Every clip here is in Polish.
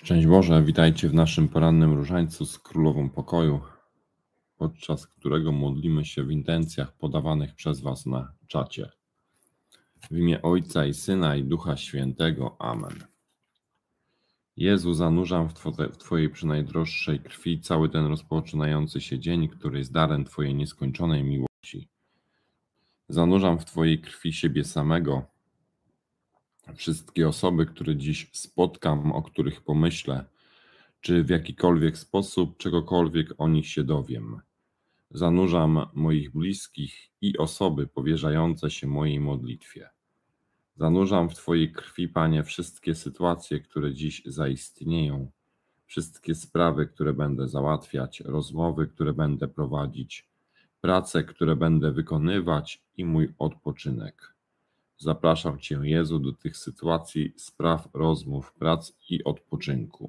Szczęść Boże, witajcie w naszym porannym różańcu z Królową Pokoju, podczas którego modlimy się w intencjach podawanych przez Was na czacie. W imię Ojca i Syna i Ducha Świętego. Amen. Jezu, zanurzam w Twojej przynajdroższej krwi cały ten rozpoczynający się dzień, który jest darem Twojej nieskończonej miłości. Zanurzam w Twojej krwi siebie samego, wszystkie osoby, które dziś spotkam, o których pomyślę, czy w jakikolwiek sposób czegokolwiek o nich się dowiem. Zanurzam moich bliskich i osoby powierzające się mojej modlitwie. Zanurzam w Twojej krwi, Panie, wszystkie sytuacje, które dziś zaistnieją, wszystkie sprawy, które będę załatwiać, rozmowy, które będę prowadzić, prace, które będę wykonywać i mój odpoczynek. Zapraszam Cię, Jezu, do tych sytuacji, spraw, rozmów, prac i odpoczynku.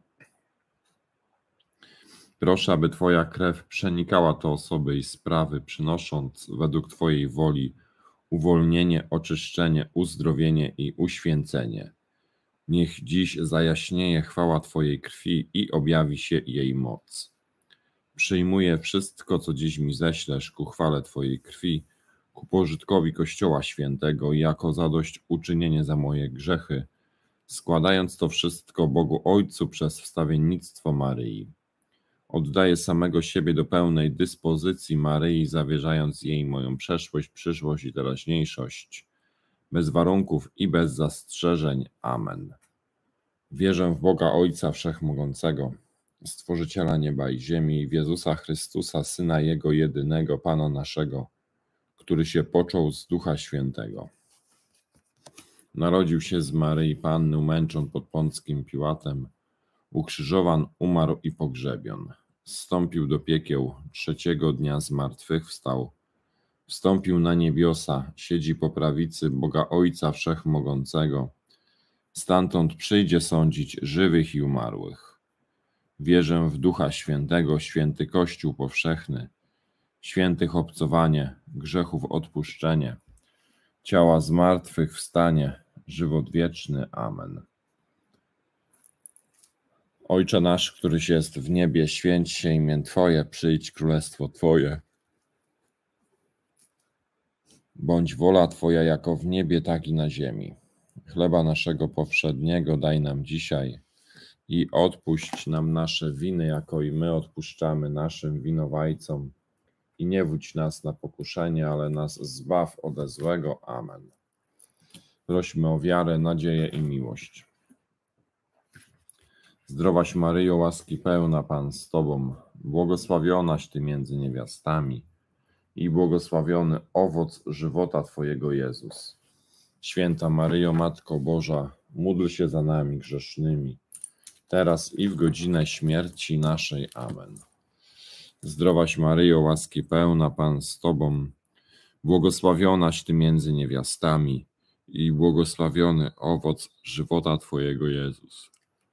Proszę, aby Twoja krew przenikała te osoby i sprawy, przynosząc według Twojej woli uwolnienie, oczyszczenie, uzdrowienie i uświęcenie. Niech dziś zajaśnieje chwała Twojej krwi i objawi się jej moc. Przyjmuję wszystko, co dziś mi ześlesz ku chwale Twojej krwi, ku pożytkowi Kościoła Świętego i jako zadośćuczynienie za moje grzechy, składając to wszystko Bogu Ojcu przez wstawiennictwo Maryi. Oddaję samego siebie do pełnej dyspozycji Maryi, zawierzając jej moją przeszłość, przyszłość i teraźniejszość, bez warunków i bez zastrzeżeń. Amen. Wierzę w Boga Ojca Wszechmogącego, Stworzyciela nieba i ziemi, i w Jezusa Chrystusa, Syna Jego jedynego, Pana naszego, który się począł z Ducha Świętego. Narodził się z Maryi Panny, umęczon pod Pąckim Piłatem, ukrzyżowan, umarł i pogrzebion. Zstąpił do piekieł, trzeciego dnia zmartwychwstał. Wstąpił na niebiosa, siedzi po prawicy Boga Ojca Wszechmogącego. Stamtąd przyjdzie sądzić żywych i umarłych. Wierzę w Ducha Świętego, święty Kościół powszechny, świętych obcowanie, grzechów odpuszczenie, ciała zmartwychwstanie, żywot wieczny. Amen. Ojcze nasz, któryś jest w niebie, święć się imię Twoje, przyjdź królestwo Twoje. Bądź wola Twoja jako w niebie, tak i na ziemi. Chleba naszego powszedniego daj nam dzisiaj i odpuść nam nasze winy, jako i my odpuszczamy naszym winowajcom. I nie wódź nas na pokuszenie, ale nas zbaw ode złego. Amen. Prośmy o wiarę, nadzieję i miłość. Zdrowaś Maryjo, łaski pełna, Pan z Tobą, błogosławionaś Ty między niewiastami i błogosławiony owoc żywota Twojego, Jezus. Święta Maryjo, Matko Boża, módl się za nami grzesznymi, teraz i w godzinę śmierci naszej. Amen. Zdrowaś Maryjo, łaski pełna, Pan z Tobą, błogosławionaś Ty między niewiastami i błogosławiony owoc żywota Twojego, Jezus.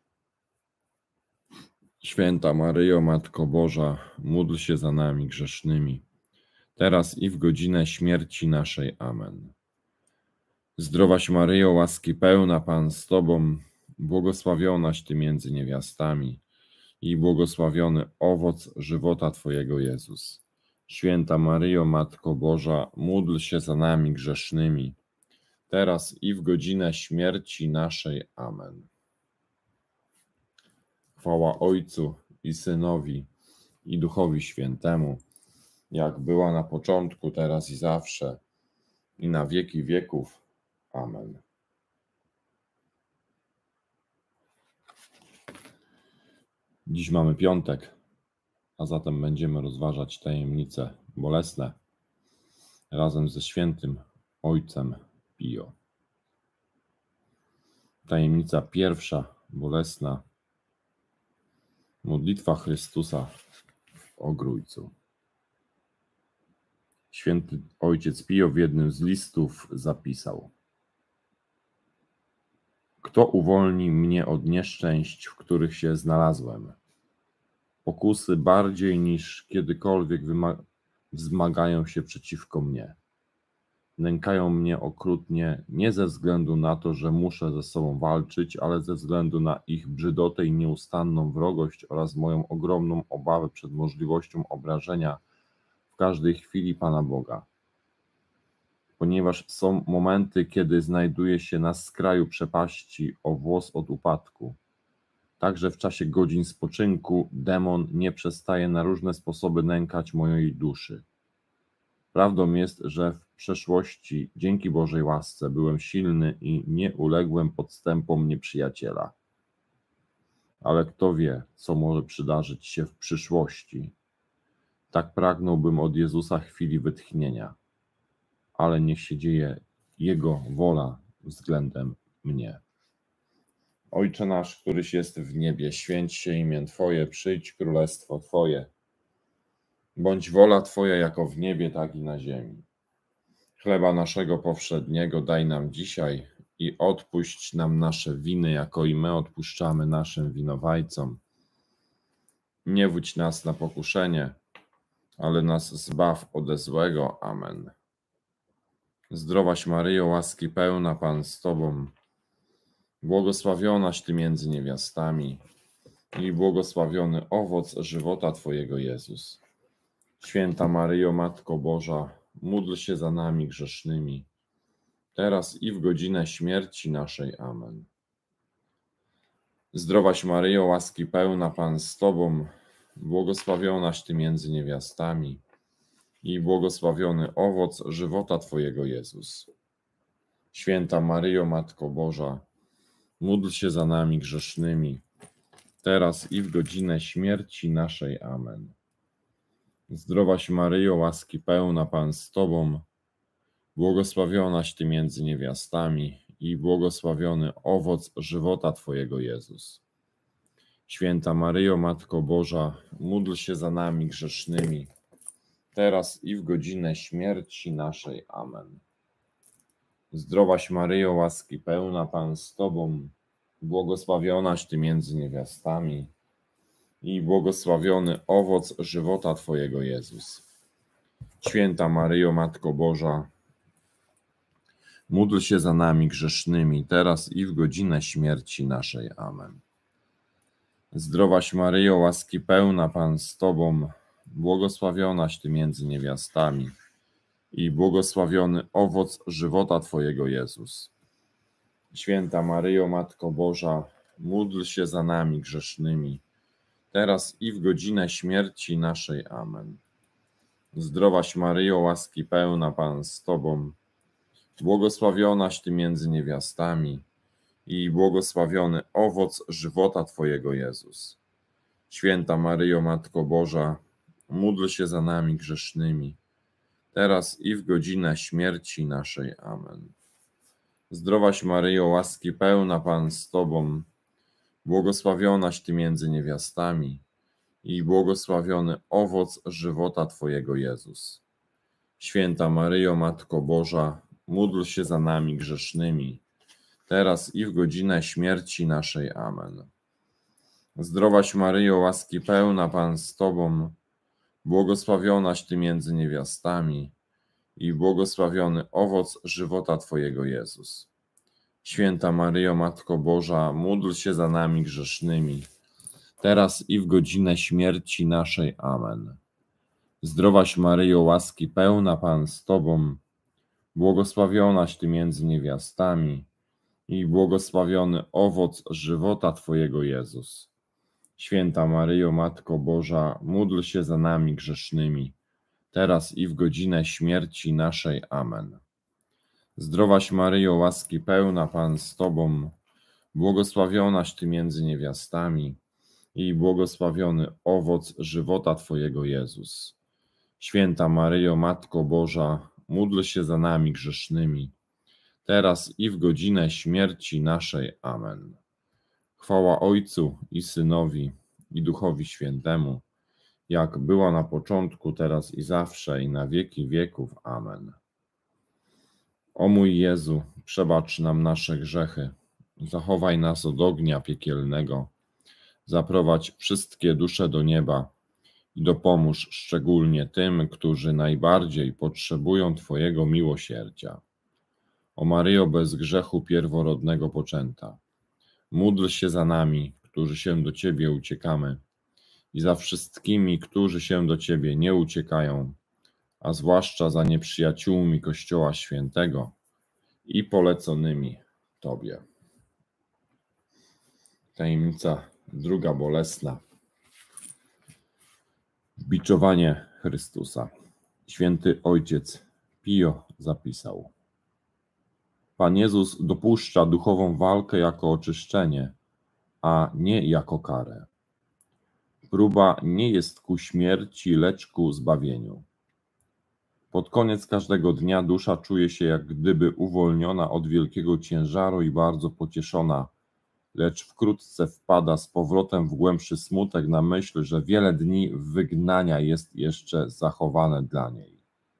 Święta Maryjo, Matko Boża, módl się za nami grzesznymi, teraz i w godzinę śmierci naszej. Amen. Zdrowaś Maryjo, łaski pełna, Pan z Tobą, błogosławionaś Ty między niewiastami i błogosławiony owoc żywota Twojego, Jezus. Święta Maryjo, Matko Boża, módl się za nami grzesznymi, teraz i w godzinę śmierci naszej. Amen. Chwała Ojcu i Synowi, i Duchowi Świętemu, jak była na początku, teraz i zawsze, i na wieki wieków. Amen. Dziś mamy piątek, a zatem będziemy rozważać tajemnice bolesne razem ze świętym Ojcem Pio. Tajemnica pierwsza, bolesna. Modlitwa Chrystusa w Ogrójcu. Święty Ojciec Pio w jednym z listów zapisał: Kto uwolni mnie od nieszczęść, w których się znalazłem? Pokusy bardziej niż kiedykolwiek wzmagają się przeciwko mnie. Nękają mnie okrutnie nie ze względu na to, że muszę ze sobą walczyć, ale ze względu na ich brzydotę i nieustanną wrogość oraz moją ogromną obawę przed możliwością obrażenia w każdej chwili Pana Boga. Ponieważ są momenty, kiedy znajduję się na skraju przepaści o włos od upadku. Także w czasie godzin spoczynku demon nie przestaje na różne sposoby nękać mojej duszy. Prawdą jest, że w przeszłości, dzięki Bożej łasce, byłem silny i nie uległem podstępom nieprzyjaciela. Ale kto wie, co może przydarzyć się w przyszłości. Tak pragnąłbym od Jezusa chwili wytchnienia, ale niech się dzieje Jego wola względem mnie. Ojcze nasz, któryś jest w niebie, święć się imię Twoje, przyjdź królestwo Twoje. Bądź wola Twoja jako w niebie, tak i na ziemi. Chleba naszego powszedniego daj nam dzisiaj i odpuść nam nasze winy, jako i my odpuszczamy naszym winowajcom. Nie wódź nas na pokuszenie, ale nas zbaw ode złego. Amen. Zdrowaś Maryjo, łaski pełna, Pan z Tobą, błogosławionaś Ty między niewiastami i błogosławiony owoc żywota Twojego, Jezus. Święta Maryjo, Matko Boża, módl się za nami grzesznymi, teraz i w godzinę śmierci naszej. Amen. Zdrowaś Maryjo, łaski pełna, Pan z Tobą, błogosławionaś Ty między niewiastami i błogosławiony owoc żywota Twojego, Jezus. Święta Maryjo, Matko Boża, módl się za nami grzesznymi, teraz i w godzinę śmierci naszej. Amen. Zdrowaś Maryjo, łaski pełna, Pan z Tobą, błogosławionaś Ty między niewiastami i błogosławiony owoc żywota Twojego, Jezus. Święta Maryjo, Matko Boża, módl się za nami grzesznymi, teraz i w godzinę śmierci naszej. Amen. Zdrowaś Maryjo, łaski pełna, Pan z Tobą, błogosławionaś Ty między niewiastami i błogosławiony owoc żywota Twojego, Jezus. Święta Maryjo, Matko Boża, módl się za nami grzesznymi, teraz i w godzinę śmierci naszej. Amen. Zdrowaś Maryjo, łaski pełna, Pan z Tobą, błogosławionaś Ty między niewiastami i błogosławiony owoc żywota Twojego, Jezus. Święta Maryjo, Matko Boża, módl się za nami grzesznymi, teraz i w godzinę śmierci naszej. Amen. Zdrowaś Maryjo, łaski pełna, Pan z Tobą, błogosławionaś Ty między niewiastami i błogosławiony owoc żywota Twojego, Jezus. Święta Maryjo, Matko Boża, módl się za nami grzesznymi, teraz i w godzinę śmierci naszej. Amen. Zdrowaś Maryjo, łaski pełna, Pan z Tobą, błogosławionaś Ty między niewiastami i błogosławiony owoc żywota Twojego, Jezus. Święta Maryjo, Matko Boża, módl się za nami grzesznymi, teraz i w godzinę śmierci naszej. Amen. Zdrowaś Maryjo, łaski pełna, Pan z Tobą, błogosławionaś Ty między niewiastami i błogosławiony owoc żywota Twojego, Jezus. Święta Maryjo, Matko Boża, módl się za nami grzesznymi, teraz i w godzinę śmierci naszej. Amen. Zdrowaś Maryjo, łaski pełna, Pan z Tobą, błogosławionaś Ty między niewiastami i błogosławiony owoc żywota Twojego, Jezus. Święta Maryjo, Matko Boża, módl się za nami grzesznymi, teraz i w godzinę śmierci naszej. Amen. Zdrowaś Maryjo, łaski pełna, Pan z Tobą, błogosławionaś Ty między niewiastami i błogosławiony owoc żywota Twojego, Jezus. Święta Maryjo, Matko Boża, módl się za nami grzesznymi, teraz i w godzinę śmierci naszej. Amen. Chwała Ojcu i Synowi, i Duchowi Świętemu, jak była na początku, teraz i zawsze, i na wieki wieków. Amen. O mój Jezu, przebacz nam nasze grzechy, zachowaj nas od ognia piekielnego, zaprowadź wszystkie dusze do nieba i dopomóż szczególnie tym, którzy najbardziej potrzebują Twojego miłosierdzia. O Maryjo bez grzechu pierworodnego poczęta, módl się za nami, którzy się do Ciebie uciekamy, i za wszystkimi, którzy się do Ciebie nie uciekają, a zwłaszcza za nieprzyjaciółmi Kościoła Świętego i poleconymi Tobie. Tajemnica druga bolesna. Biczowanie Chrystusa. Święty Ojciec Pio zapisał: Pan Jezus dopuszcza duchową walkę jako oczyszczenie, a nie jako karę. Próba nie jest ku śmierci, lecz ku zbawieniu. Pod koniec każdego dnia dusza czuje się jak gdyby uwolniona od wielkiego ciężaru i bardzo pocieszona, lecz wkrótce wpada z powrotem w głębszy smutek na myśl, że wiele dni wygnania jest jeszcze zachowane dla niej.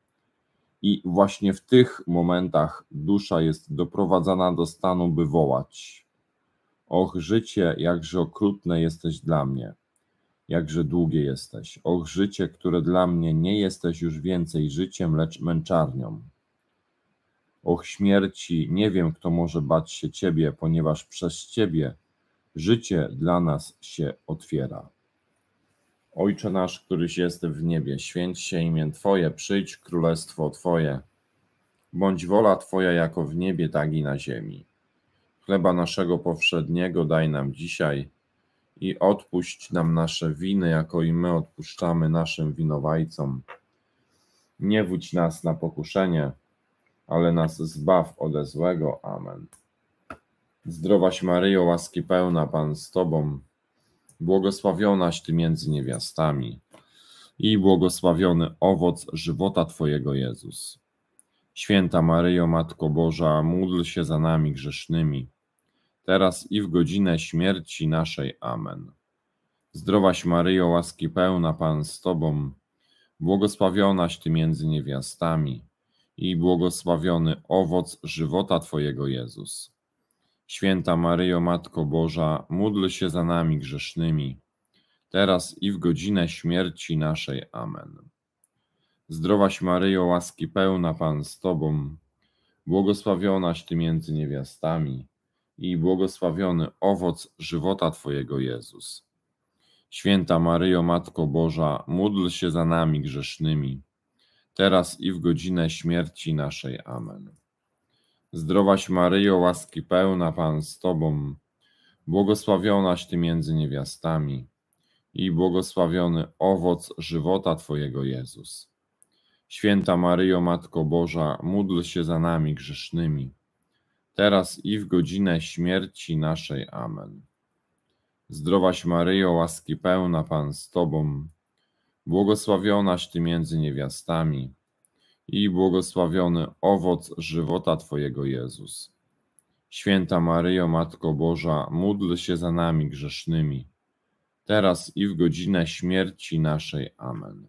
I właśnie w tych momentach dusza jest doprowadzana do stanu, by wołać: Och, życie, jakże okrutne jesteś dla mnie, jakże długie jesteś. Och, życie, które dla mnie nie jesteś już więcej życiem, lecz męczarnią. Och, śmierci, nie wiem, kto może bać się Ciebie, ponieważ przez Ciebie życie dla nas się otwiera. Ojcze nasz, któryś jest w niebie, święć się imię Twoje, przyjdź królestwo Twoje. Bądź wola Twoja jako w niebie, tak i na ziemi. Chleba naszego powszedniego daj nam dzisiaj i odpuść nam nasze winy, jako i my odpuszczamy naszym winowajcom. Nie wódź nas na pokuszenie, ale nas zbaw ode złego. Amen. Zdrowaś Maryjo, łaski pełna, Pan z Tobą, błogosławionaś Ty między niewiastami i błogosławiony owoc żywota Twojego, Jezus. Święta Maryjo, Matko Boża, módl się za nami grzesznymi, teraz i w godzinę śmierci naszej. Amen. Zdrowaś Maryjo, łaski pełna, Pan z Tobą, błogosławionaś Ty między niewiastami i błogosławiony owoc żywota Twojego, Jezus. Święta Maryjo, Matko Boża, módl się za nami grzesznymi, teraz i w godzinę śmierci naszej. Amen. Zdrowaś Maryjo, łaski pełna, Pan z Tobą, błogosławionaś Ty między niewiastami i błogosławiony owoc żywota Twojego, Jezus. Święta Maryjo, Matko Boża, módl się za nami grzesznymi, teraz i w godzinę śmierci naszej. Amen. Zdrowaś Maryjo, łaski pełna, Pan z Tobą, błogosławionaś Ty między niewiastami i błogosławiony owoc żywota Twojego, Jezus. Święta Maryjo, Matko Boża, módl się za nami grzesznymi, teraz i w godzinę śmierci naszej. Amen. Zdrowaś Maryjo, łaski pełna, Pan z Tobą, błogosławionaś Ty między niewiastami i błogosławiony owoc żywota Twojego, Jezus. Święta Maryjo, Matko Boża, módl się za nami grzesznymi, teraz i w godzinę śmierci naszej. Amen.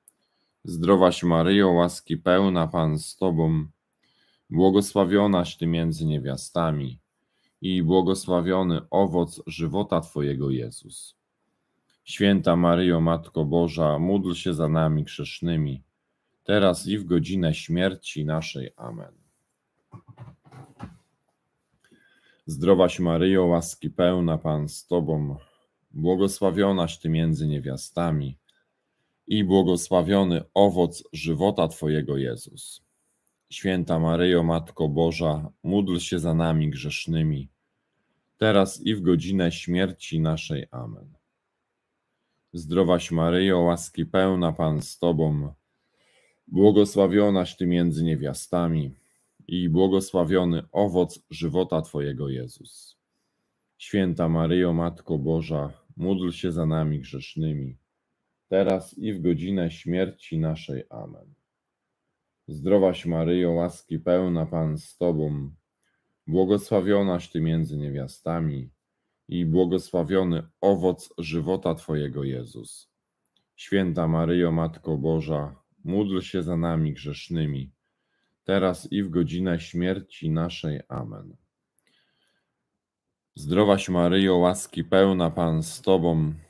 Zdrowaś Maryjo, łaski pełna, Pan z Tobą, błogosławionaś Ty między niewiastami i błogosławiony owoc żywota Twojego, Jezus. Święta Maryjo, Matko Boża, módl się za nami grzesznymi, teraz i w godzinę śmierci naszej. Amen. Zdrowaś Maryjo, łaski pełna, Pan z Tobą, błogosławionaś Ty między niewiastami i błogosławiony owoc żywota Twojego, Jezus. Święta Maryjo, Matko Boża, módl się za nami grzesznymi, teraz i w godzinę śmierci naszej. Amen. Zdrowaś Maryjo, łaski pełna, Pan z Tobą, błogosławionaś Ty między niewiastami i błogosławiony owoc żywota Twojego, Jezus. Święta Maryjo, Matko Boża, módl się za nami grzesznymi, teraz i w godzinę śmierci naszej. Amen. Zdrowaś Maryjo, łaski pełna, Pan z Tobą, błogosławionaś Ty między niewiastami i błogosławiony owoc żywota Twojego, Jezus. Święta Maryjo, Matko Boża, módl się za nami grzesznymi, teraz i w godzinę śmierci naszej. Amen. Zdrowaś Maryjo, łaski pełna, Pan z Tobą,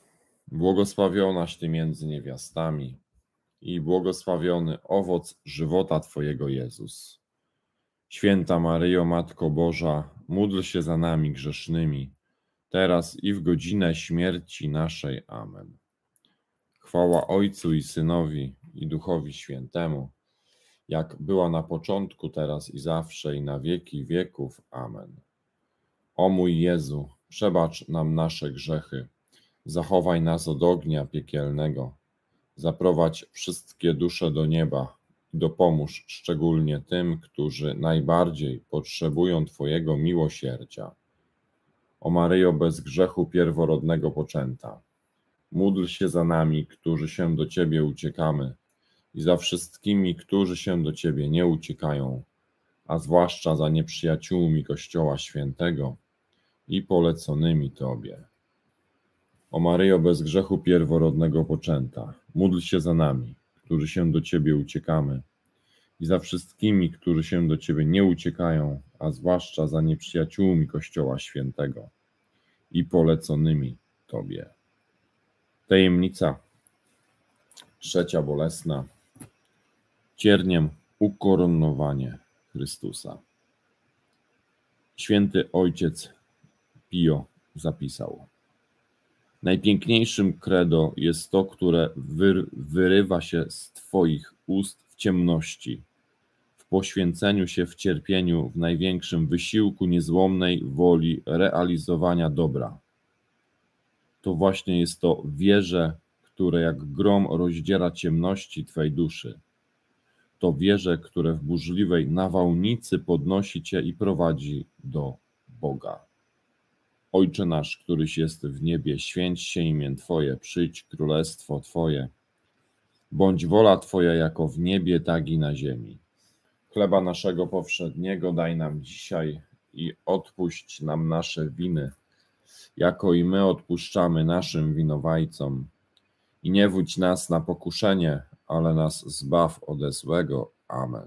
błogosławionaś Ty między niewiastami i błogosławiony owoc żywota Twojego, Jezus. Święta Maryjo, Matko Boża, módl się za nami grzesznymi, teraz i w godzinę śmierci naszej. Amen. Chwała Ojcu i Synowi, i Duchowi Świętemu, jak była na początku, teraz i zawsze, i na wieki wieków. Amen. O mój Jezu, przebacz nam nasze grzechy, zachowaj nas od ognia piekielnego, zaprowadź wszystkie dusze do nieba i dopomóż szczególnie tym, którzy najbardziej potrzebują Twojego miłosierdzia. O Maryjo, bez grzechu pierworodnego poczęta, módl się za nami, którzy się do Ciebie uciekamy, i za wszystkimi, którzy się do Ciebie nie uciekają, a zwłaszcza za nieprzyjaciółmi Kościoła Świętego i poleconymi Tobie. O Maryjo, bez grzechu pierworodnego poczęta, módl się za nami, którzy się do Ciebie uciekamy, i za wszystkimi, którzy się do Ciebie nie uciekają, a zwłaszcza za nieprzyjaciółmi Kościoła Świętego i poleconymi Tobie. Tajemnica trzecia bolesna. Cierniem ukoronowanie Chrystusa. Święty Ojciec Pio zapisał: najpiękniejszym credo jest to, które wyrywa się z Twoich ust w ciemności, w poświęceniu się w cierpieniu, w największym wysiłku niezłomnej woli realizowania dobra. To właśnie jest to wierze, które jak grom rozdziera ciemności Twej duszy. To wierze, które w burzliwej nawałnicy podnosi Cię i prowadzi do Boga. Ojcze nasz, któryś jest w niebie, święć się imię Twoje, przyjdź królestwo Twoje. Bądź wola Twoja jako w niebie, tak i na ziemi. Chleba naszego powszedniego daj nam dzisiaj i odpuść nam nasze winy, jako i my odpuszczamy naszym winowajcom. I nie wódź nas na pokuszenie, ale nas zbaw ode złego. Amen.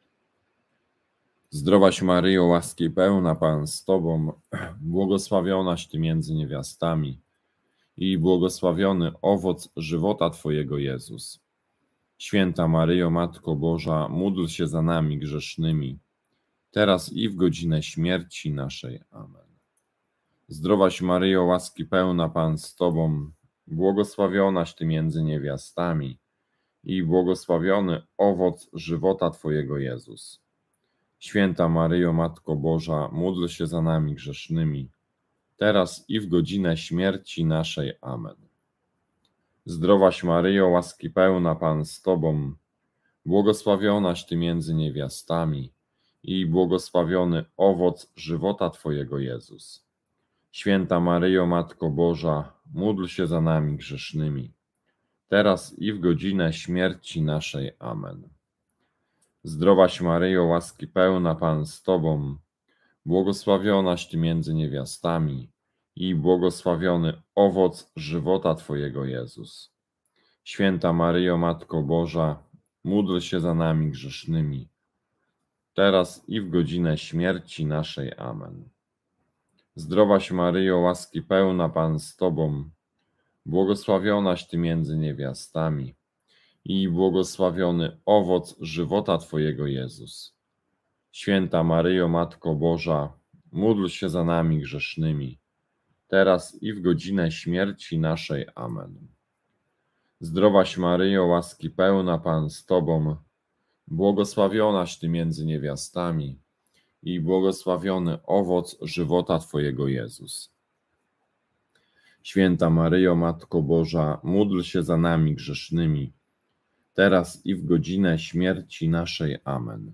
Zdrowaś Maryjo, łaski pełna, Pan z Tobą, błogosławionaś Ty między niewiastami i błogosławiony owoc żywota Twojego, Jezus. Święta Maryjo, Matko Boża, módl się za nami grzesznymi, teraz i w godzinę śmierci naszej. Amen. Zdrowaś Maryjo, łaski pełna, Pan z Tobą, błogosławionaś Ty między niewiastami i błogosławiony owoc żywota Twojego, Jezus. Święta Maryjo, Matko Boża, módl się za nami grzesznymi, teraz i w godzinę śmierci naszej. Amen. Zdrowaś Maryjo, łaski pełna, Pan z Tobą, błogosławionaś Ty między niewiastami i błogosławiony owoc żywota Twojego, Jezus. Święta Maryjo, Matko Boża, módl się za nami grzesznymi, teraz i w godzinę śmierci naszej. Amen. Zdrowaś Maryjo, łaski pełna, Pan z Tobą, błogosławionaś Ty między niewiastami i błogosławiony owoc żywota Twojego, Jezus. Święta Maryjo, Matko Boża, módl się za nami grzesznymi, teraz i w godzinę śmierci naszej. Amen. Zdrowaś Maryjo, łaski pełna, Pan z Tobą, błogosławionaś Ty między niewiastami i błogosławiony owoc żywota Twojego, Jezus. Święta Maryjo, Matko Boża, módl się za nami grzesznymi, teraz i w godzinę śmierci naszej. Amen. Zdrowaś Maryjo, łaski pełna, Pan z Tobą, błogosławionaś Ty między niewiastami i błogosławiony owoc żywota Twojego, Jezus. Święta Maryjo, Matko Boża, módl się za nami grzesznymi, teraz i w godzinę śmierci naszej. Amen.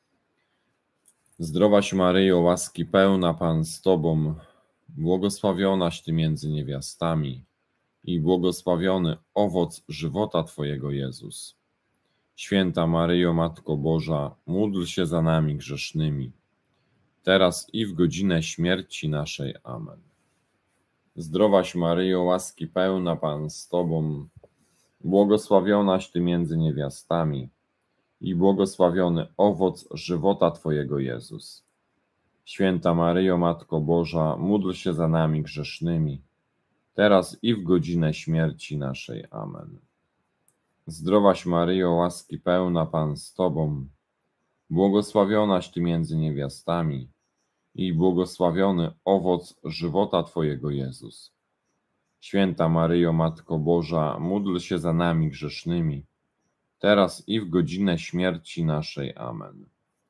Zdrowaś Maryjo, łaski pełna, Pan z Tobą, błogosławionaś Ty między niewiastami i błogosławiony owoc żywota Twojego, Jezus. Święta Maryjo, Matko Boża, módl się za nami grzesznymi, teraz i w godzinę śmierci naszej. Amen. Zdrowaś Maryjo, łaski pełna, Pan z Tobą, błogosławionaś Ty między niewiastami i błogosławiony owoc żywota Twojego, Jezus. Święta Maryjo, Matko Boża, módl się za nami grzesznymi, teraz i w godzinę śmierci naszej. Amen. Zdrowaś Maryjo, łaski pełna, Pan z Tobą, błogosławionaś Ty między niewiastami i błogosławiony owoc żywota Twojego, Jezus. Święta Maryjo, Matko Boża, módl się za nami grzesznymi, teraz i w godzinę śmierci naszej. Amen.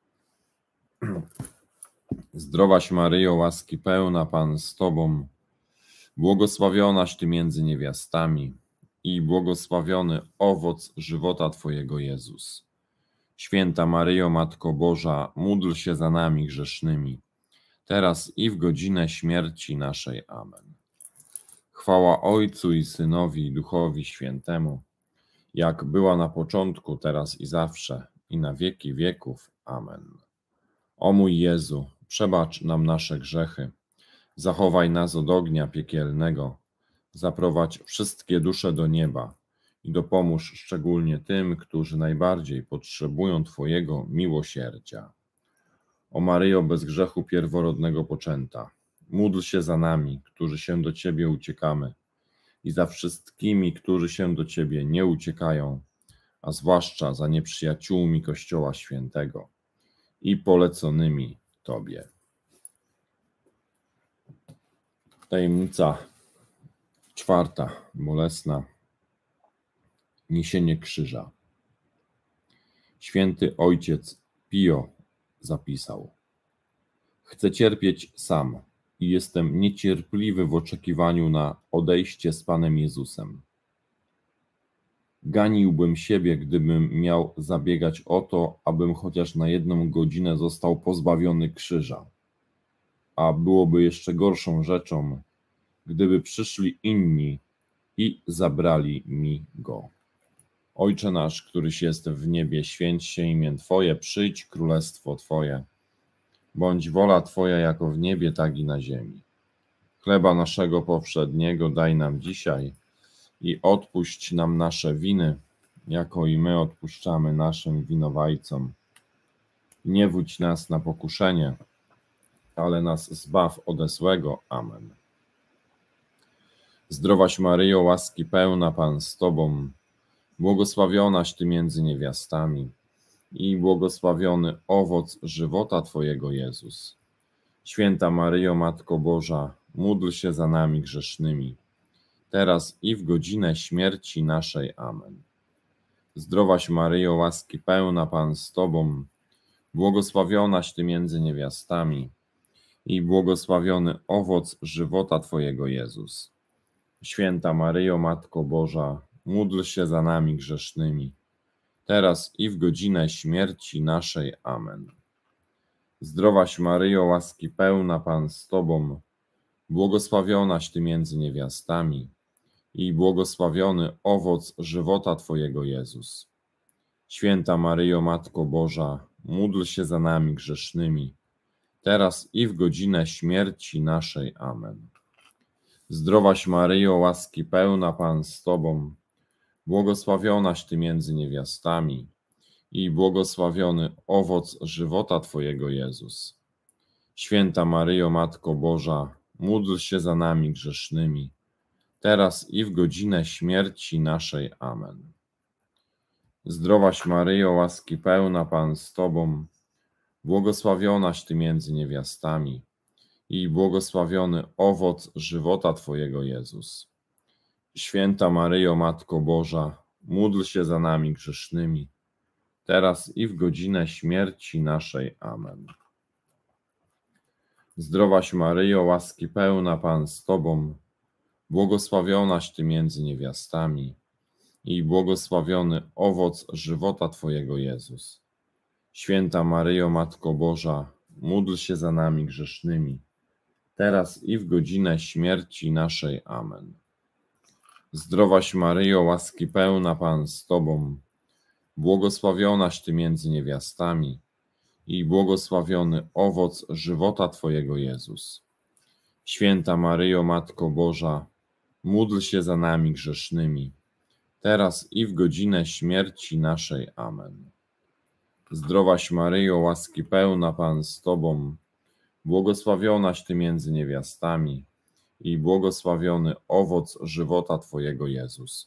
Zdrowaś Maryjo, łaski pełna, Pan z Tobą, błogosławionaś Ty między niewiastami i błogosławiony owoc żywota Twojego, Jezus. Święta Maryjo, Matko Boża, módl się za nami grzesznymi, teraz i w godzinę śmierci naszej. Amen. Chwała Ojcu i Synowi, i Duchowi Świętemu, jak była na początku, teraz i zawsze, i na wieki wieków. Amen. O mój Jezu, przebacz nam nasze grzechy, zachowaj nas od ognia piekielnego, zaprowadź wszystkie dusze do nieba i dopomóż szczególnie tym, którzy najbardziej potrzebują Twojego miłosierdzia. O Maryjo, bez grzechu pierworodnego poczęta, módl się za nami, którzy się do Ciebie uciekamy, i za wszystkimi, którzy się do Ciebie nie uciekają, a zwłaszcza za nieprzyjaciółmi Kościoła Świętego i poleconymi Tobie. Tajemnica czwarta, bolesna. Niesienie krzyża. Święty Ojciec Pio zapisał: chcę cierpieć sam i jestem niecierpliwy w oczekiwaniu na odejście z Panem Jezusem. Ganiłbym siebie, gdybym miał zabiegać o to, abym chociaż na 1 godzinę został pozbawiony krzyża. A byłoby jeszcze gorszą rzeczą, gdyby przyszli inni i zabrali mi go. Ojcze nasz, któryś jest w niebie, święć się imię Twoje, przyjdź królestwo Twoje. Bądź wola Twoja jako w niebie, tak i na ziemi. Chleba naszego powszedniego daj nam dzisiaj i odpuść nam nasze winy, jako i my odpuszczamy naszym winowajcom. Nie wódź nas na pokuszenie, ale nas zbaw ode złego. Amen. Zdrowaś Maryjo, łaski pełna, Pan z Tobą, błogosławionaś Ty między niewiastami i błogosławiony owoc żywota Twojego, Jezus. Święta Maryjo, Matko Boża, módl się za nami grzesznymi, teraz i w godzinę śmierci naszej. Amen. Zdrowaś Maryjo, łaski pełna, Pan z Tobą, błogosławionaś Ty między niewiastami i błogosławiony owoc żywota Twojego, Jezus. Święta Maryjo, Matko Boża, módl się za nami grzesznymi, teraz i w godzinę śmierci naszej. Amen. Zdrowaś Maryjo, łaski pełna, Pan z Tobą, błogosławionaś Ty między niewiastami i błogosławiony owoc żywota Twojego, Jezus. Święta Maryjo, Matko Boża, módl się za nami grzesznymi, teraz i w godzinę śmierci naszej. Amen. Zdrowaś Maryjo, łaski pełna, Pan z Tobą, błogosławionaś Ty między niewiastami i błogosławiony owoc żywota Twojego, Jezus. Święta Maryjo, Matko Boża, módl się za nami grzesznymi, teraz i w godzinę śmierci naszej. Amen. Zdrowaś Maryjo, łaski pełna, Pan z Tobą, błogosławionaś Ty między niewiastami i błogosławiony owoc żywota Twojego, Jezus. Święta Maryjo, Matko Boża, módl się za nami grzesznymi, teraz i w godzinę śmierci naszej. Amen. Zdrowaś Maryjo, łaski pełna, Pan z Tobą, błogosławionaś Ty między niewiastami i błogosławiony owoc żywota Twojego, Jezus. Święta Maryjo, Matko Boża, módl się za nami grzesznymi, teraz i w godzinę śmierci naszej. Amen. Zdrowaś Maryjo, łaski pełna, Pan z Tobą, błogosławionaś Ty między niewiastami i błogosławiony owoc żywota Twojego, Jezus. Święta Maryjo, Matko Boża, módl się za nami grzesznymi, teraz i w godzinę śmierci naszej. Amen. Zdrowaś Maryjo, łaski pełna, Pan z Tobą, błogosławionaś Ty między niewiastami i błogosławiony owoc żywota Twojego, Jezus.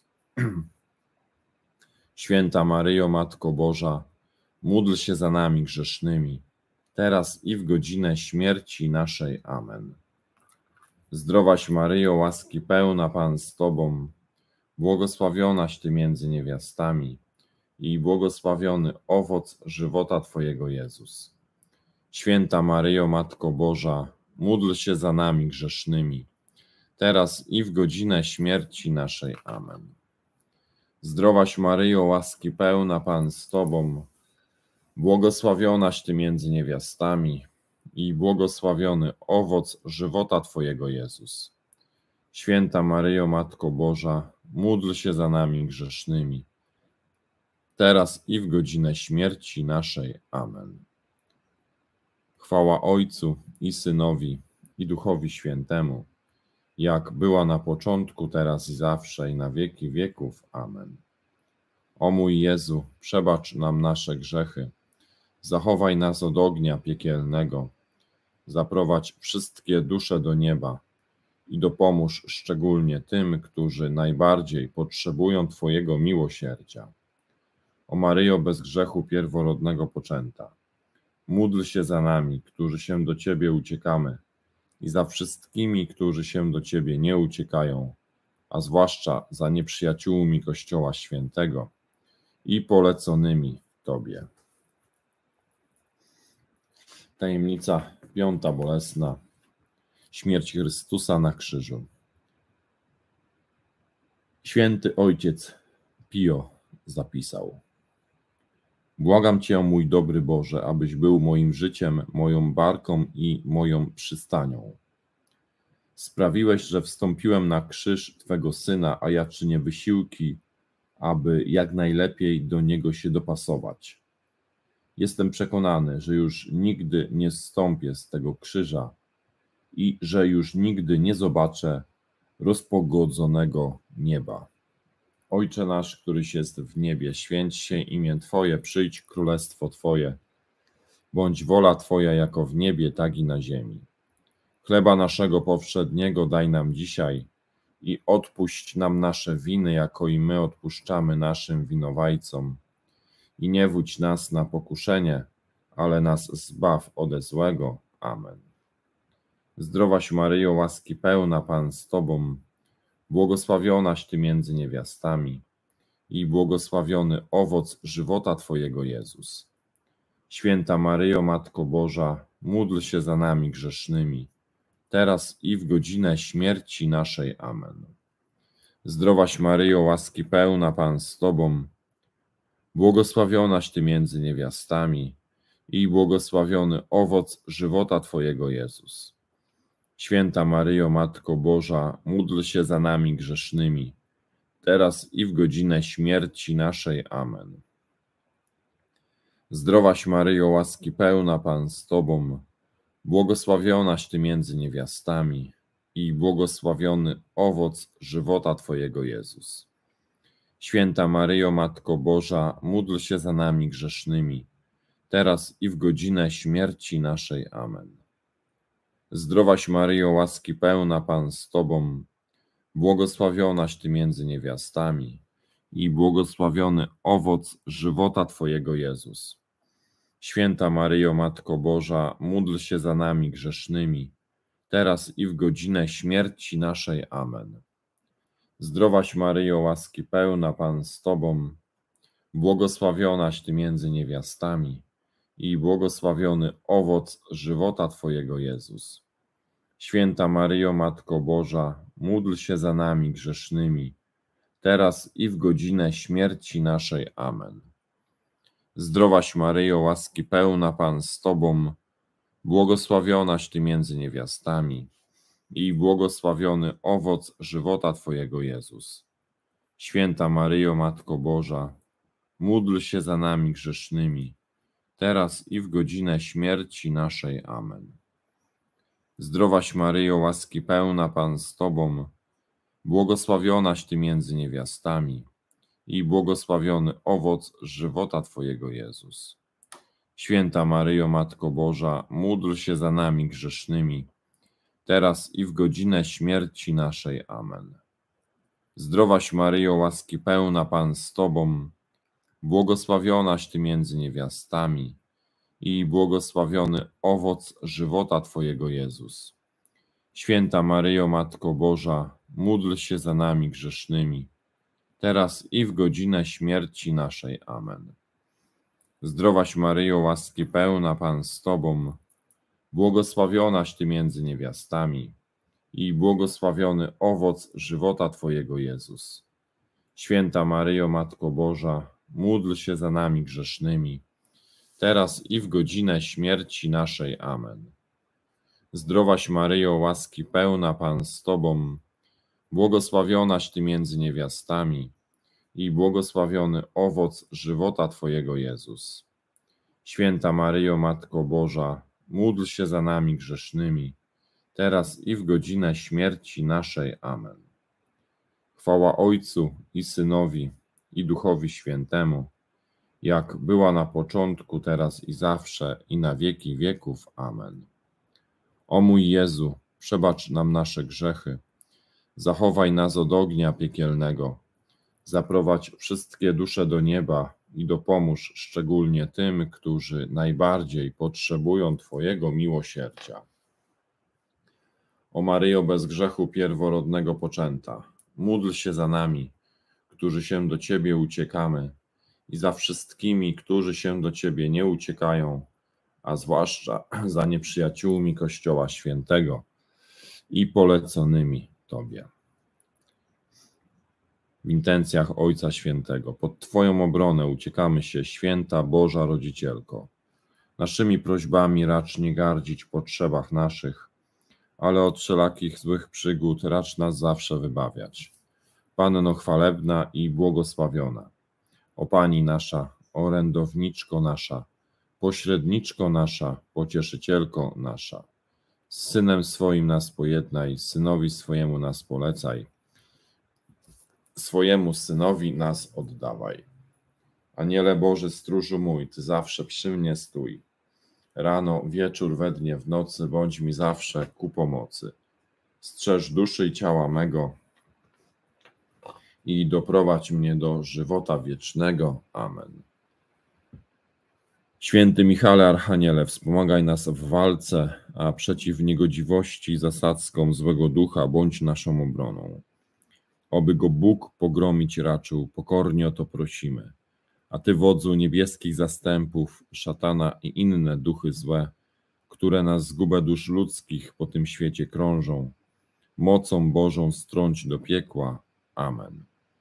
Święta Maryjo, Matko Boża, módl się za nami grzesznymi, teraz i w godzinę śmierci naszej. Amen. Zdrowaś Maryjo, łaski pełna, Pan z Tobą, błogosławionaś Ty między niewiastami i błogosławiony owoc żywota Twojego, Jezus. Święta Maryjo, Matko Boża, módl się za nami grzesznymi, teraz i w godzinę śmierci naszej. Amen. Zdrowaś Maryjo, łaski pełna, Pan z Tobą, błogosławionaś Ty między niewiastami i błogosławiony owoc żywota Twojego, Jezus. Święta Maryjo, Matko Boża, módl się za nami grzesznymi, teraz i w godzinę śmierci naszej. Amen. Chwała Ojcu i Synowi, i Duchowi Świętemu, jak była na początku, teraz i zawsze, i na wieki wieków. Amen. O mój Jezu, przebacz nam nasze grzechy, zachowaj nas od ognia piekielnego, zaprowadź wszystkie dusze do nieba i dopomóż szczególnie tym, którzy najbardziej potrzebują Twojego miłosierdzia. O Maryjo, bez grzechu pierworodnego poczęta, módl się za nami, którzy się do Ciebie uciekamy, i za wszystkimi, którzy się do Ciebie nie uciekają, a zwłaszcza za nieprzyjaciółmi Kościoła Świętego i poleconymi Tobie. Tajemnica piąta bolesna. Śmierć Chrystusa na krzyżu. Święty Ojciec Pio zapisał: Błagam Cię, mój dobry Boże, abyś był moim życiem, moją barką i moją przystanią. Sprawiłeś, że wstąpiłem na krzyż Twego Syna, a ja czynię wysiłki, aby jak najlepiej do Niego się dopasować. Jestem przekonany, że już nigdy nie zstąpię z tego krzyża i że już nigdy nie zobaczę rozpogodzonego nieba. Ojcze nasz, któryś jest w niebie, święć się imię Twoje, przyjdź królestwo Twoje. Bądź wola Twoja jako w niebie, tak i na ziemi. Chleba naszego powszedniego daj nam dzisiaj i odpuść nam nasze winy, jako i my odpuszczamy naszym winowajcom. I nie wódź nas na pokuszenie, ale nas zbaw ode złego. Amen. Zdrowaś Maryjo, łaski pełna, Pan z Tobą, błogosławionaś Ty między niewiastami i błogosławiony owoc żywota Twojego, Jezus. Święta Maryjo, Matko Boża, módl się za nami grzesznymi, teraz i w godzinę śmierci naszej. Amen. Zdrowaś Maryjo, łaski pełna, Pan z Tobą, błogosławionaś Ty między niewiastami i błogosławiony owoc żywota Twojego, Jezus. Święta Maryjo, Matko Boża, módl się za nami grzesznymi, teraz i w godzinę śmierci naszej. Amen. Zdrowaś Maryjo, łaski pełna, Pan z Tobą, błogosławionaś Ty między niewiastami i błogosławiony owoc żywota Twojego, Jezus. Święta Maryjo, Matko Boża, módl się za nami grzesznymi, teraz i w godzinę śmierci naszej. Amen. Zdrowaś Maryjo, łaski pełna, Pan z Tobą, błogosławionaś Ty między niewiastami i błogosławiony owoc żywota Twojego, Jezus. Święta Maryjo, Matko Boża, módl się za nami grzesznymi, teraz i w godzinę śmierci naszej. Amen. Zdrowaś Maryjo, łaski pełna, Pan z Tobą, błogosławionaś Ty między niewiastami i błogosławiony owoc żywota Twojego, Jezus. Święta Maryjo, Matko Boża, módl się za nami grzesznymi, teraz i w godzinę śmierci naszej. Amen. Zdrowaś Maryjo, łaski pełna, Pan z Tobą, błogosławionaś Ty między niewiastami i błogosławiony owoc żywota Twojego, Jezus. Święta Maryjo, Matko Boża, módl się za nami grzesznymi, teraz i w godzinę śmierci naszej. Amen. Zdrowaś Maryjo, łaski pełna, Pan z Tobą, błogosławionaś Ty między niewiastami i błogosławiony owoc żywota Twojego, Jezus. Święta Maryjo, Matko Boża, módl się za nami grzesznymi, teraz i w godzinę śmierci naszej. Amen. Zdrowaś Maryjo, łaski pełna, Pan z Tobą, błogosławionaś Ty między niewiastami i błogosławiony owoc żywota Twojego, Jezus. Święta Maryjo, Matko Boża, módl się za nami grzesznymi, teraz i w godzinę śmierci naszej. Amen. Zdrowaś Maryjo, łaski pełna, Pan z Tobą, błogosławionaś Ty między niewiastami i błogosławiony owoc żywota Twojego, Jezus. Święta Maryjo, Matko Boża, módl się za nami grzesznymi, teraz i w godzinę śmierci naszej. Amen. Zdrowaś Maryjo, łaski pełna, Pan z Tobą, błogosławionaś Ty między niewiastami i błogosławiony owoc żywota Twojego, Jezus. Święta Maryjo, Matko Boża, módl się za nami grzesznymi, teraz i w godzinę śmierci naszej. Amen. Chwała Ojcu i Synowi, i Duchowi Świętemu, jak była na początku, teraz i zawsze, i na wieki wieków. Amen. O mój Jezu, przebacz nam nasze grzechy, zachowaj nas od ognia piekielnego, zaprowadź wszystkie dusze do nieba i dopomóż szczególnie tym, którzy najbardziej potrzebują Twojego miłosierdzia. O Maryjo, bez grzechu pierworodnego poczęta, módl się za nami, którzy się do Ciebie uciekamy, i za wszystkimi, którzy się do Ciebie nie uciekają, a zwłaszcza za nieprzyjaciółmi Kościoła Świętego i poleconymi Tobie. W intencjach Ojca Świętego, pod Twoją obronę uciekamy się, Święta Boża Rodzicielko. Naszymi prośbami racz nie gardzić w potrzebach naszych, ale od wszelakich złych przygód racz nas zawsze wybawiać. Panno chwalebna i błogosławiona, o Pani nasza, orędowniczko nasza, pośredniczko nasza, pocieszycielko nasza, z Synem swoim nas pojednaj, Synowi swojemu nas polecaj, swojemu Synowi nas oddawaj. Aniele Boży, stróżu mój, Ty zawsze przy mnie stój. Rano, wieczór, we dnie, w nocy, bądź mi zawsze ku pomocy. Strzeż duszy i ciała mego i doprowadź mnie do żywota wiecznego. Amen. Święty Michale Archaniele, wspomagaj nas w walce, a przeciw niegodziwości zasadzkom złego ducha bądź naszą obroną. Oby go Bóg pogromić raczył, pokornie o to prosimy. A Ty, wodzu niebieskich zastępów, szatana i inne duchy złe, które na zgubę dusz ludzkich po tym świecie krążą, mocą Bożą strąć do piekła. Amen.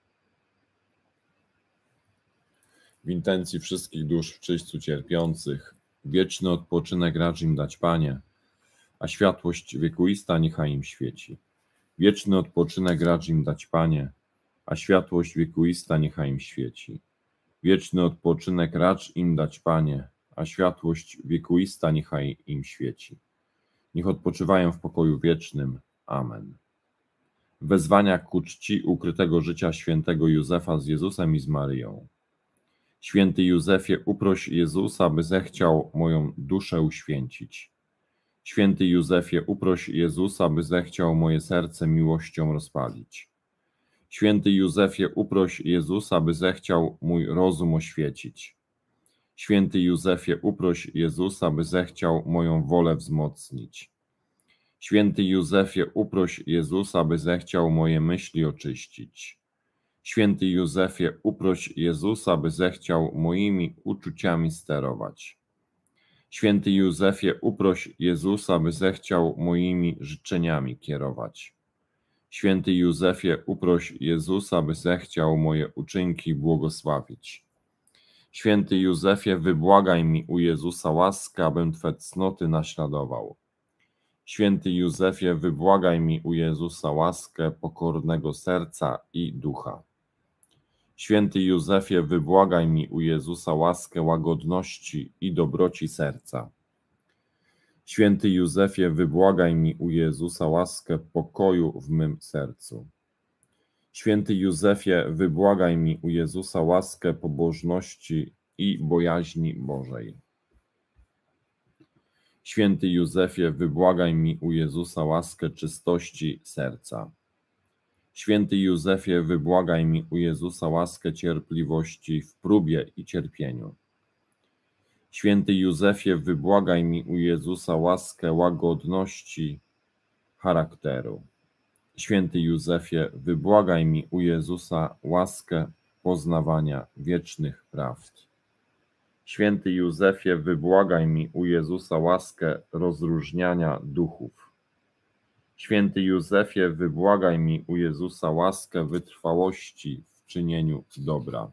W intencji wszystkich dusz w czyśćcu cierpiących, wieczny odpoczynek racz im dać, Panie, a światłość wiekuista niechaj im świeci. Wieczny odpoczynek racz im dać, Panie, a światłość wiekuista niechaj im świeci. Wieczny odpoczynek racz im dać, Panie, a światłość wiekuista niechaj im świeci. Niech odpoczywają w pokoju wiecznym. Amen. Wezwania ku czci ukrytego życia świętego Józefa z Jezusem i z Maryją. Święty Józefie, uproś Jezusa, by zechciał moją duszę uświęcić. Święty Józefie, uproś Jezusa, by zechciał moje serce miłością rozpalić. Święty Józefie, uproś Jezusa, by zechciał mój rozum oświecić. Święty Józefie, uproś Jezusa, by zechciał moją wolę wzmocnić. Święty Józefie, uproś Jezusa, by zechciał moje myśli oczyścić. Święty Józefie, uproś Jezusa, by zechciał moimi uczuciami sterować. Święty Józefie, uproś Jezusa, by zechciał moimi życzeniami kierować. Święty Józefie, uproś Jezusa, by zechciał moje uczynki błogosławić. Święty Józefie, wybłagaj mi u Jezusa łaskę, abym Twe cnoty naśladował. Święty Józefie, wybłagaj mi u Jezusa łaskę pokornego serca i ducha. Święty Józefie, wybłagaj mi u Jezusa łaskę łagodności i dobroci serca. Święty Józefie, wybłagaj mi u Jezusa łaskę pokoju w mym sercu. Święty Józefie, wybłagaj mi u Jezusa łaskę pobożności i bojaźni Bożej. Święty Józefie, wybłagaj mi u Jezusa łaskę czystości serca. Święty Józefie, wybłagaj mi u Jezusa łaskę cierpliwości w próbie i cierpieniu. Święty Józefie, wybłagaj mi u Jezusa łaskę łagodności charakteru. Święty Józefie, wybłagaj mi u Jezusa łaskę poznawania wiecznych prawd. Święty Józefie, wybłagaj mi u Jezusa łaskę rozróżniania duchów. Święty Józefie, wybłagaj mi u Jezusa łaskę wytrwałości w czynieniu dobra.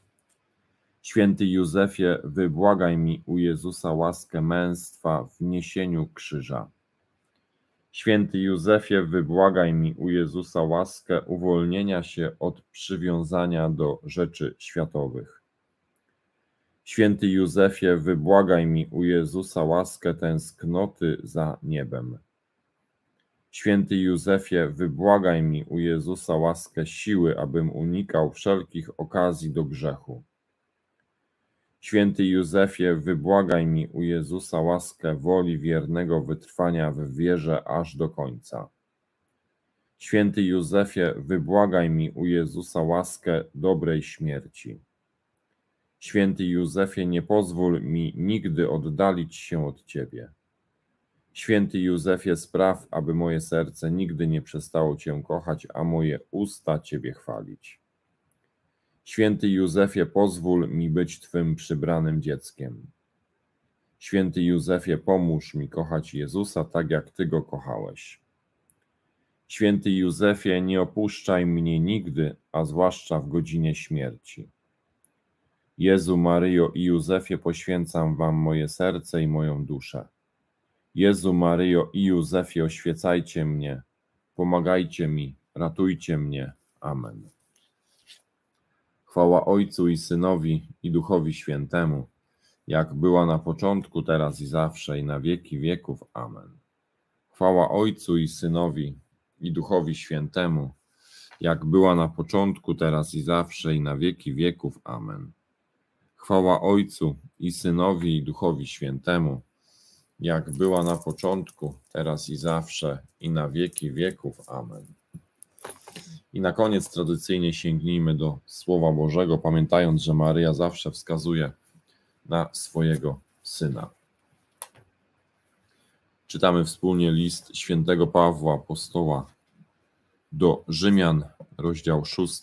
Święty Józefie, wybłagaj mi u Jezusa łaskę męstwa w niesieniu krzyża. Święty Józefie, wybłagaj mi u Jezusa łaskę uwolnienia się od przywiązania do rzeczy światowych. Święty Józefie, wybłagaj mi u Jezusa łaskę tęsknoty za niebem. Święty Józefie, wybłagaj mi u Jezusa łaskę siły, abym unikał wszelkich okazji do grzechu. Święty Józefie, wybłagaj mi u Jezusa łaskę woli wiernego wytrwania w wierze aż do końca. Święty Józefie, wybłagaj mi u Jezusa łaskę dobrej śmierci. Święty Józefie, nie pozwól mi nigdy oddalić się od Ciebie. Święty Józefie, spraw, aby moje serce nigdy nie przestało Cię kochać, a moje usta Ciebie chwalić. Święty Józefie, pozwól mi być Twym przybranym dzieckiem. Święty Józefie, pomóż mi kochać Jezusa tak, jak Ty Go kochałeś. Święty Józefie, nie opuszczaj mnie nigdy, a zwłaszcza w godzinie śmierci. Jezu, Maryjo i Józefie, poświęcam Wam moje serce i moją duszę. Jezu, Maryjo i Józefie, oświecajcie mnie, pomagajcie mi, ratujcie mnie. Amen. Chwała Ojcu i Synowi, i Duchowi Świętemu, jak była na początku, teraz i zawsze, i na wieki wieków. Amen. Chwała Ojcu i Synowi, i Duchowi Świętemu, jak była na początku, teraz i zawsze, i na wieki wieków. Amen. Chwała Ojcu i Synowi, i Duchowi Świętemu, jak była na początku, teraz i zawsze, i na wieki wieków. Amen. I na koniec tradycyjnie sięgnijmy do Słowa Bożego, pamiętając, że Maryja zawsze wskazuje na swojego Syna. Czytamy wspólnie list świętego Pawła Apostoła do Rzymian, rozdział 6,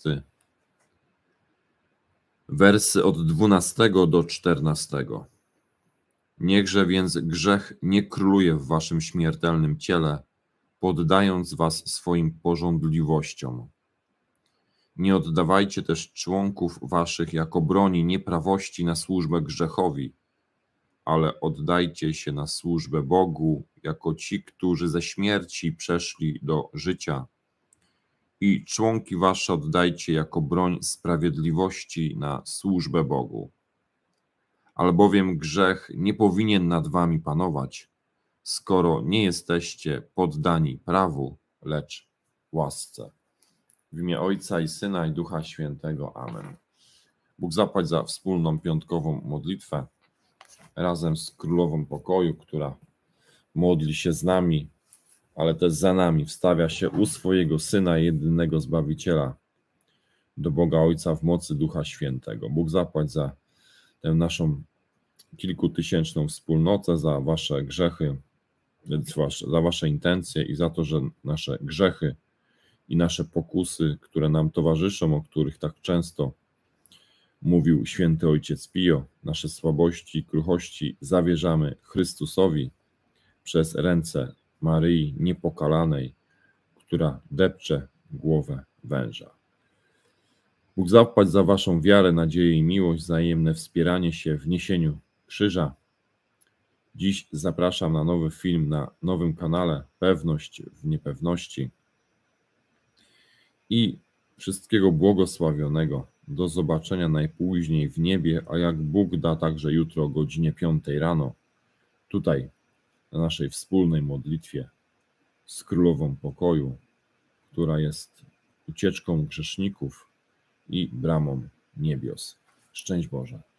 wersy od 12 do 14. Niechże więc grzech nie króluje w waszym śmiertelnym ciele, poddając was swoim pożądliwościom. Nie oddawajcie też członków waszych jako broni nieprawości na służbę grzechowi, ale oddajcie się na służbę Bogu jako ci, którzy ze śmierci przeszli do życia, i członki wasze oddajcie jako broń sprawiedliwości na służbę Bogu. Albowiem grzech nie powinien nad wami panować, skoro nie jesteście poddani prawu, lecz łasce. W imię Ojca i Syna, i Ducha Świętego. Amen. Bóg zapłać za wspólną piątkową modlitwę razem z Królową Pokoju, która modli się z nami, ale też za nami, wstawia się u swojego Syna, jedynego Zbawiciela, do Boga Ojca w mocy Ducha Świętego. Bóg zapłać za tę naszą kilkutysięczną wspólnotę, za wasze grzechy, za wasze intencje i za to, że nasze grzechy i nasze pokusy, które nam towarzyszą, o których tak często mówił święty Ojciec Pio, nasze słabości i kruchości zawierzamy Chrystusowi przez ręce Maryi Niepokalanej, która depcze głowę węża. Bóg zapłać za waszą wiarę, nadzieję i miłość, wzajemne wspieranie się w niesieniu krzyża. Dziś zapraszam na nowy film na nowym kanale Pewność w niepewności. I wszystkiego błogosławionego. Do zobaczenia najpóźniej w niebie, a jak Bóg da, także jutro o godzinie 5 rano, tutaj na naszej wspólnej modlitwie z Królową Pokoju, która jest ucieczką grzeszników i bramą niebios. Szczęść Boże.